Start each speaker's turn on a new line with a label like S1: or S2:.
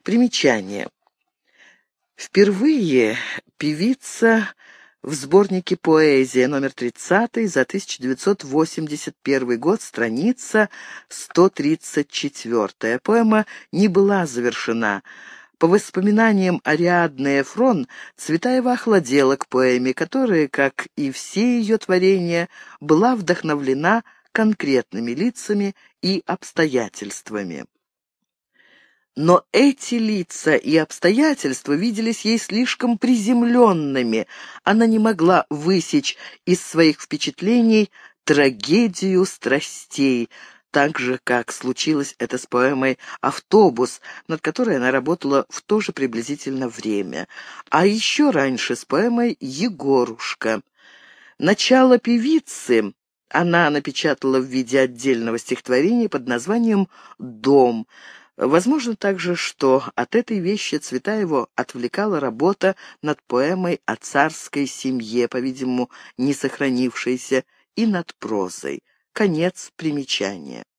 S1: Примечание. Впервые певица в сборнике «Поэзия» номер 30 за 1981 год, страница 134. Поэма не была завершена. По воспоминаниям Ариадны Эфрон, Цветаева охладела к поэме, которая, как и все ее творения, была вдохновлена конкретными лицами и обстоятельствами. Но эти лица и обстоятельства виделись ей слишком приземленными. Она не могла высечь из своих впечатлений трагедию страстей, так же, как случилось это с поэмой «Автобус», над которой она работала в то же приблизительно время, а еще раньше с поэмой «Егорушка». Начало певицы она напечатала в виде отдельного стихотворения под названием «Дом». Возможно также, что от этой вещи Цветаеву отвлекала работа над поэмой о царской семье, по-видимому, не сохранившейся, и над прозой. Конец примечания.